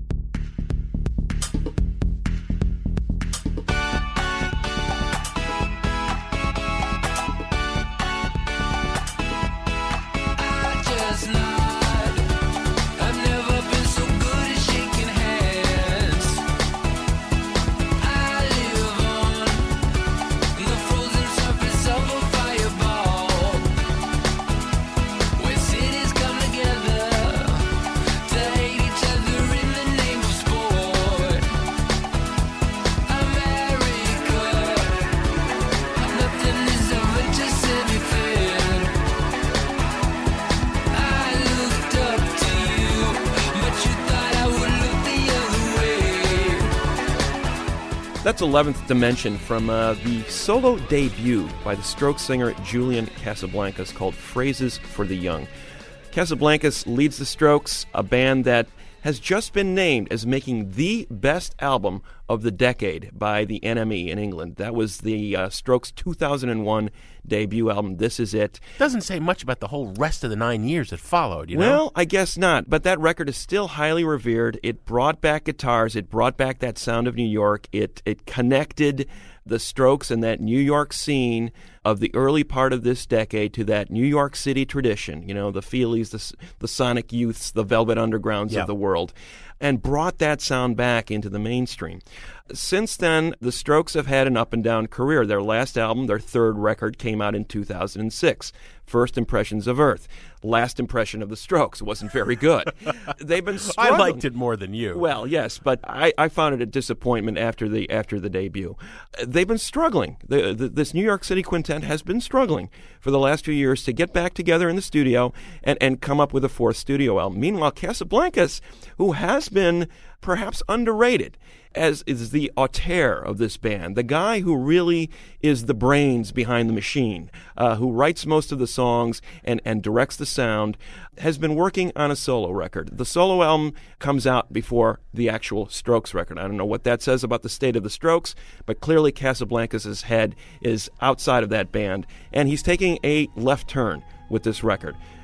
That's 11th Dimension from the solo debut by the Strokes singer Julian Casablancas called Phrases for the Young. Casablancas leads the Strokes, a band that has just been named as making the best album of the decade by the NME in England. That was the Strokes' 2001 debut album, This Is It. Doesn't say much about the whole rest of the 9 years that followed, Well, I guess not, but that record is still highly revered. It brought back guitars, it brought back that sound of New York, it connected the Strokes and that New York scene of the early part of this decade to that New York City tradition, the Feelies, the Sonic Youths, the Velvet Undergrounds of the world, and brought that sound back into the mainstream. Since then, the Strokes have had an up-and-down career. Their last album, their third record, came out in 2006, First Impressions of Earth. Last impression of the Strokes wasn't very good. They've been struggling. I liked it more than you. Well, yes, but I found it a disappointment after the debut. They've been struggling. This New York City quintet has been struggling for the last few years to get back together in the studio and come up with a fourth studio album. Meanwhile, Casablancas, who has been perhaps underrated, as is the auteur of this band, the guy who really is the brains behind the machine, who writes most of the songs and directs the sound, has been working on a solo record. The solo album comes out before the actual Strokes record. I don't know what that says about the state of the Strokes, but clearly Casablancas' head is outside of that band, and he's taking a left turn with this record.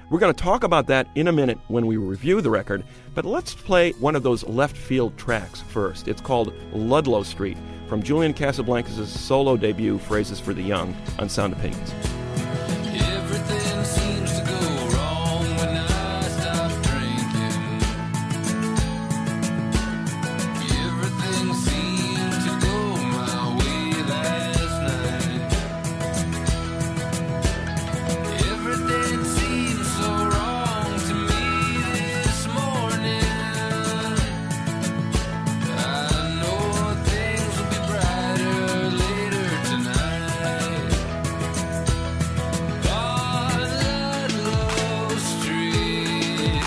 We're going to talk about that in a minute when we review the record, but let's play one of those left field tracks first. It's called Ludlow Street from Julian Casablancas' solo debut, Phrases for the Young, on Sound Opinions. Everything seems to go wrong when I stop drinking. Everything seemed to go my way last night. Everything seems so wrong to me this morning. I know things will be brighter later tonight. On Ludlow Street,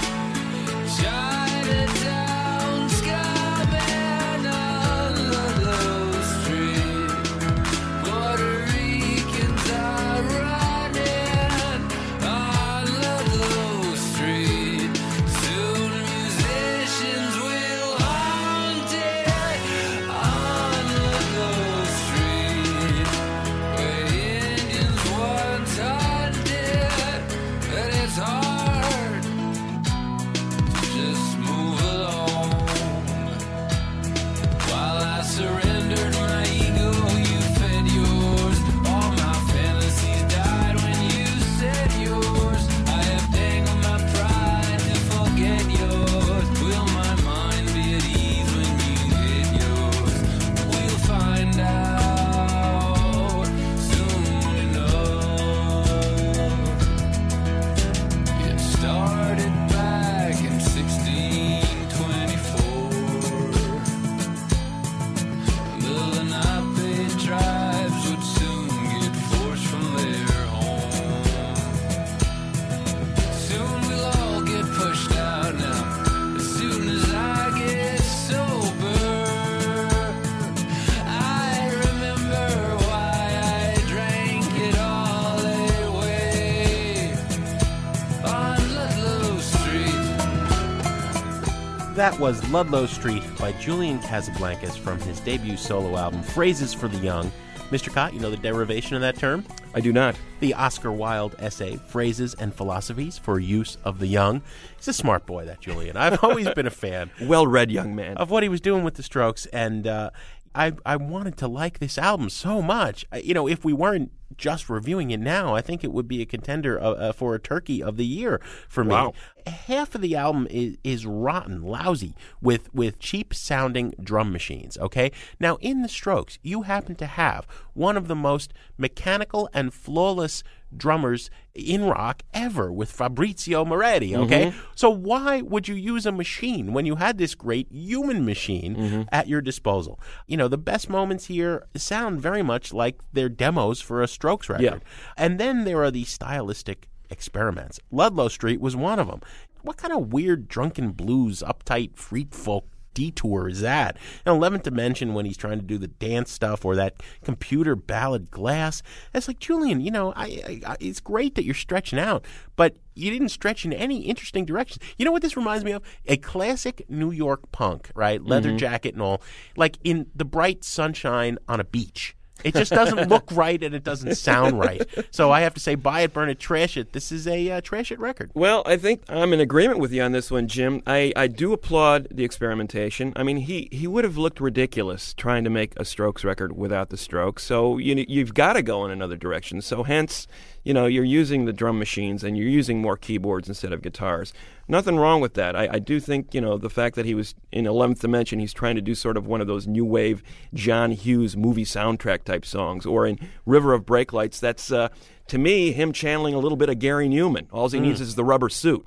Chinatown, skyman on Ludlow Street, Puerto Ricans are running on Ludlow Street. Soon musicians will haunt it on Ludlow Street, where Indians once hunted, but it's hard to just move along. While I surrendered my ego, you fed yours. All my fantasies died when you said yours. I have dangled my pride to forget yours. Will my mind be at ease when you get yours? We'll find out soon enough. It started back in 1624. The Lenape tribes would soon get forced from their home. Soon we'll all get pushed out now. As soon as I get sober, I remember why I drank it all away on Ludlow Street. That was Ludlow Street by Julian Casablancas from his debut solo album, Phrases for the Young. Mr. Cott, you know the derivation of that term? I do not. The Oscar Wilde essay, Phrases and Philosophies for Use of the Young. He's a smart boy, that Julian. I've always been a fan. Well-read young man. Of what he was doing with the Strokes, and I wanted to like this album so much. If we weren't just reviewing it now, I think it would be a contender for a Turkey of the Year for me. Wow. Half of the album is rotten, lousy, with cheap-sounding drum machines, okay? Now, in the Strokes, you happen to have one of the most mechanical and flawless drummers in rock ever with Fabrizio Moretti, okay? Mm-hmm. So why would you use a machine when you had this great human machine at your disposal? The best moments here sound very much like their demos for a Strokes record. Yeah. And then there are these stylistic experiments. Ludlow Street was one of them. What kind of weird drunken blues, uptight freak folk detour is that? 11th Dimension, when he's trying to do the dance stuff, or that computer ballad Glass. It's like, Julian, it's great that you're stretching out, but you didn't stretch in any interesting directions. You know what this reminds me of? A classic New York punk, right? Leather jacket and all, like in the bright sunshine on a beach. It just doesn't look right, and it doesn't sound right. So I have to say, buy it, burn it, trash it. This is a trash it record. Well, I think I'm in agreement with you on this one, Jim. I do applaud the experimentation. I mean, he would have looked ridiculous trying to make a Strokes record without the Strokes. So you've got to go in another direction. So hence, you're using the drum machines and you're using more keyboards instead of guitars. Nothing wrong with that. I do think, the fact that he was in 11th Dimension, he's trying to do sort of one of those new wave John Hughes movie soundtrack type songs. Or in River of Brake Lights, that's, to me, him channeling a little bit of Gary Newman. All he needs is the rubber suit.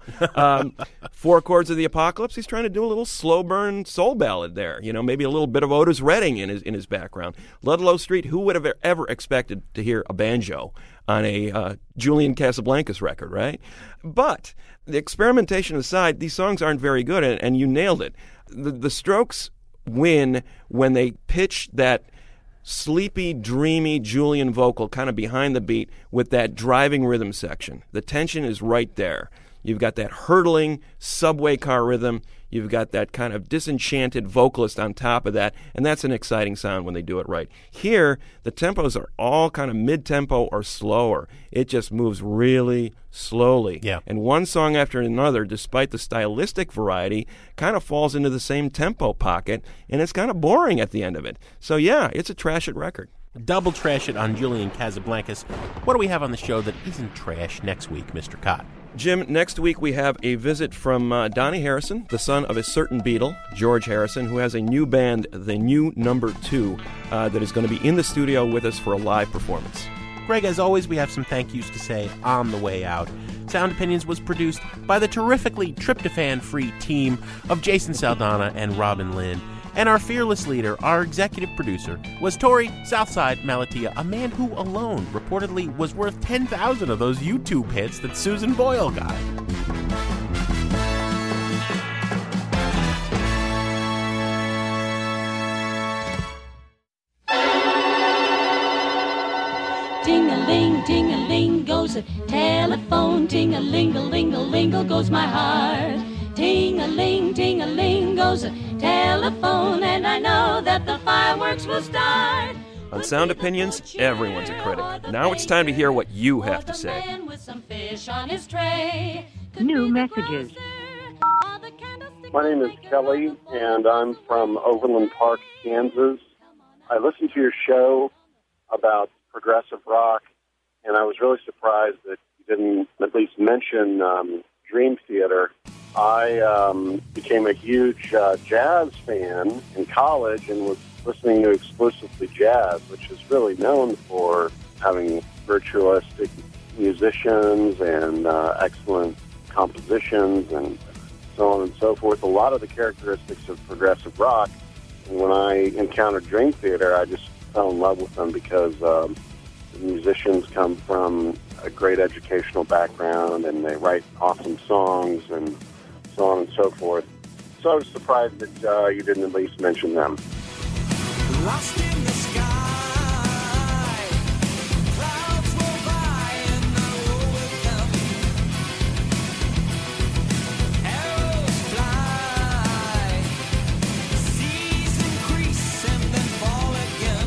4 Chords of the Apocalypse, he's trying to do a little slow burn soul ballad there. Maybe a little bit of Otis Redding in his background. Ludlow Street, who would have ever expected to hear a banjo on a Julian Casablancas record, right? But the experimentation aside, these songs aren't very good, and you nailed it. The Strokes win when they pitch that sleepy, dreamy Julian vocal kind of behind the beat with that driving rhythm section. The tension is right there. You've got that hurtling subway car rhythm. You've got that kind of disenchanted vocalist on top of that, and that's an exciting sound when they do it right. Here, the tempos are all kind of mid-tempo or slower. It just moves really slowly. Yeah. And one song after another, despite the stylistic variety, kind of falls into the same tempo pocket, and it's kind of boring at the end of it. So yeah, it's a trash it record. Double trash it on Julian Casablancas. What do we have on the show that isn't trash next week, Mr. Cott? Jim, next week we have a visit from Donnie Harrison, the son of a certain Beatle, George Harrison, who has a new band, the New Number 2, that is going to be in the studio with us for a live performance. Greg, as always, we have some thank yous to say on the way out. Sound Opinions was produced by the terrifically tryptophan-free team of Jason Saldana and Robin Lynn. And our fearless leader, our executive producer, was Tori Southside Malatia, a man who alone reportedly was worth 10,000 of those YouTube hits that Susan Boyle got. Ting-a-ling, ting-a-ling goes a telephone. Ting-a-ling-a-ling-a-ling goes my heart. Ting-a-ling goes a telephone, and I know that the fireworks will start. On Sound Opinions, everyone's a critic. Now it's time to hear what you have to say. New messages. My name is Kelly, and I'm from Overland Park, Kansas. I listened to your show about progressive rock, and I was really surprised that you didn't at least mention Dream Theater. I became a huge jazz fan in college and was listening to exclusively jazz, which is really known for having virtuosic musicians and excellent compositions and so on and so forth. A lot of the characteristics of progressive rock. And when I encountered Dream Theater, I just fell in love with them because the musicians come from a great educational background and they write awesome songs and so on and so forth. So I was surprised that you didn't at least mention them. Lost in the sky, clouds roll by and I roll with them. Arrows fly, seas increase and then fall again.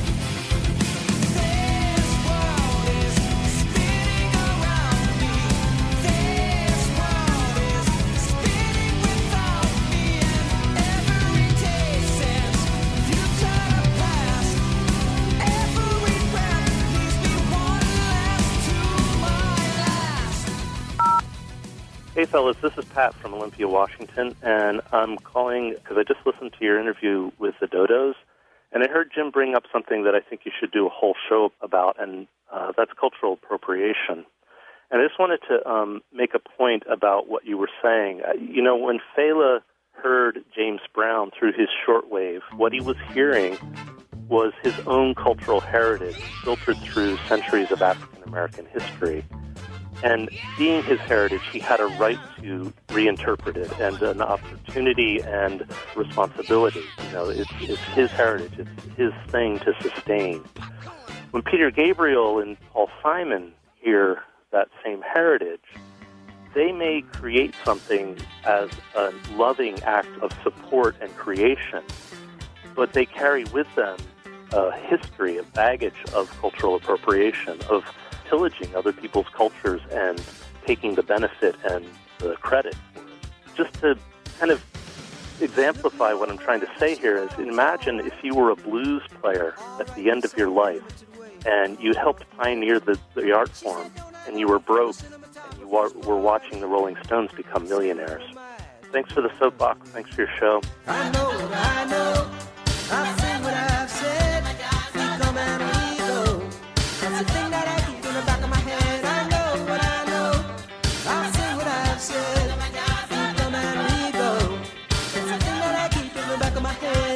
This world is spinning around me. This world is spinning without me, and every day since future past, every breath leaves me one less to my last. Hey fellas, this is Pat from Olympia, Washington, and I'm calling because I just listened to your interview with the Dodos, and I heard Jim bring up something that I think you should do a whole show about, and that's cultural appropriation. And I just wanted to make a point about what you were saying. When Fela heard James Brown through his shortwave, what he was hearing was his own cultural heritage filtered through centuries of African American history. And being his heritage, he had a right to reinterpret it and an opportunity and responsibility. It's his heritage. It's his thing to sustain. When Peter Gabriel and Paul Simon hear that same heritage, they may create something as a loving act of support and creation, but they carry with them a history, a baggage of cultural appropriation, of pillaging other people's cultures and taking the benefit and the credit for it. Just to kind of exemplify what I'm trying to say here is, imagine if you were a blues player at the end of your life and you helped pioneer the art form and you were broke and you were watching the Rolling Stones become millionaires. Thanks for the soapbox. Thanks for your show. I know what I know. I've said what I've said. We come and we go. That's the thing that I keep in the back of my head. I know what I know. I've said what I've said. We come and we go. That's the thing that I keep in the back of my head.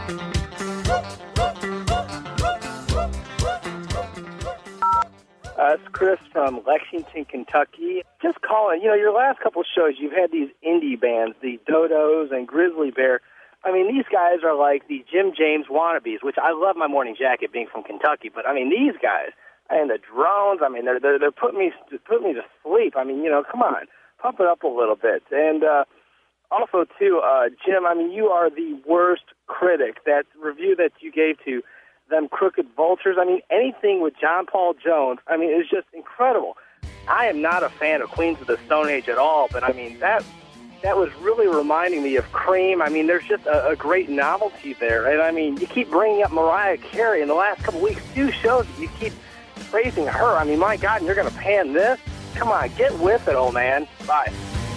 It's Chris from Lexington, Kentucky. Just calling, your last couple of shows, you've had these indie bands, the Dodos and Grizzly Bear. I mean, these guys are like the Jim James wannabes, which I love my Morning Jacket being from Kentucky, but I mean, these guys, and the drones, I mean, they're putting me to sleep. I mean, come on. Pump it up a little bit. And also, too, Jim, I mean, you are the worst critic. That review that you gave to them Crooked Vultures, I mean, anything with John Paul Jones, I mean, it's just incredible. I am not a fan of Queens of the Stone Age at all, but, I mean, that was really reminding me of Cream. I mean, there's just a great novelty there. And, I mean, you keep bringing up Mariah Carey in the last couple weeks, 2 shows, you keep praising her. I mean, my God, and you're going to pan this? Come on, get with it, old man. Bye.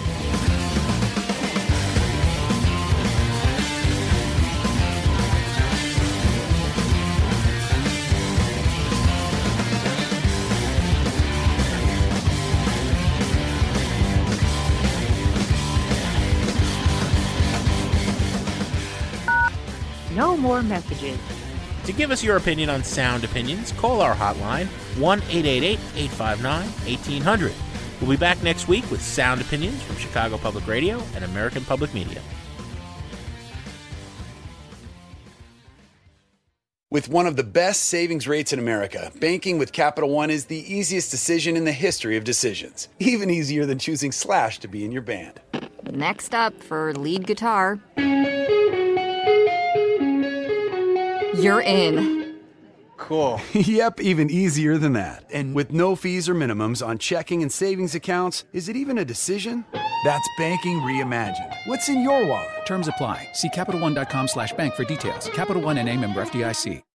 No more messages. To give us your opinion on Sound Opinions, call our hotline, 1-888-859-1800. We'll be back next week with Sound Opinions from Chicago Public Radio and American Public Media. With one of the best savings rates in America, banking with Capital One is the easiest decision in the history of decisions. Even easier than choosing Slash to be in your band. Next up for lead guitar. You're in. Cool. Yep, even easier than that. And with no fees or minimums on checking and savings accounts, is it even a decision? That's banking reimagined. What's in your wallet? Terms apply. See CapitalOne.com/bank for details. Capital One NA, member FDIC.